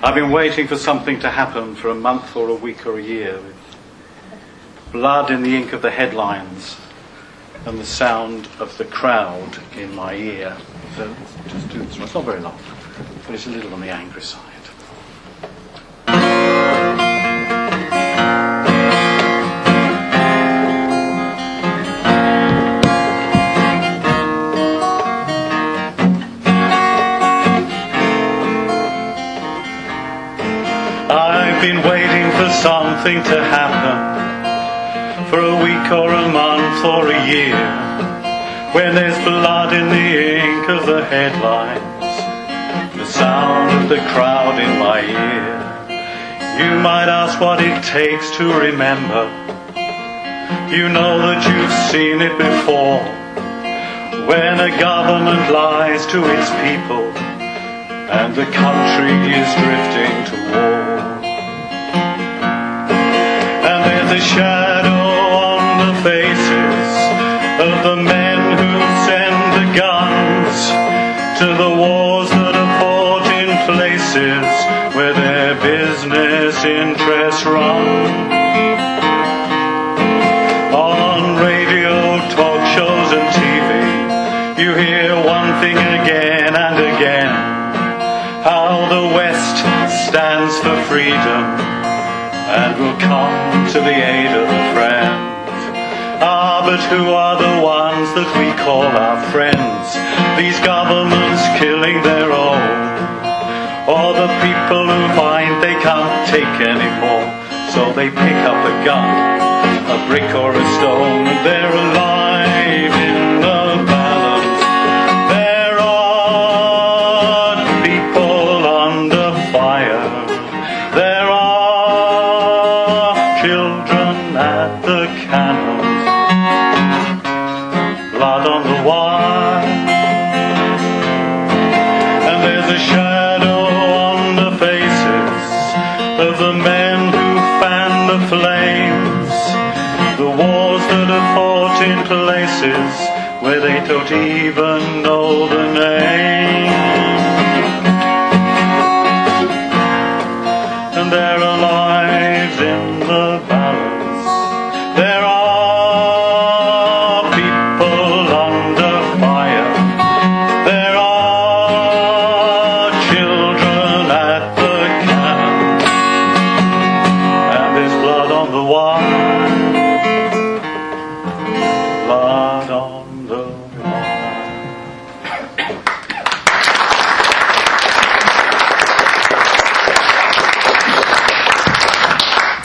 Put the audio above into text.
I've been waiting for something to happen for a month or a week or a year, with blood in the ink of the headlines and the sound of the crowd in my ear. So let's just do this one. It's not very long, but it's a little on the angry side. I've been waiting for something to happen for a week or a month or a year, when there's blood in the ink of the headlines, the sound of the crowd in my ear. You might ask what it takes to remember. You know that you've seen it before, when a government lies to its people and the country is drifting to war. And there's a shadow on the faces of the men who send the guns to the wars that are fought in places where their business interests run. On radio, talk shows and TV, you hear one thing again and again, how the West stands for freedom and will come to the aid of a friend. Ah, but who are the ones that we call our friends? These governments killing their own, or the people who find they can't take anymore, so they pick up a gun, a brick or a stone, and they're alive in the balance. There are people under fire. There are children at the cannons, blood on the wire, and there's a shadow on the faces of the men who fan the flames, the wars that are fought in places where they don't even know the name.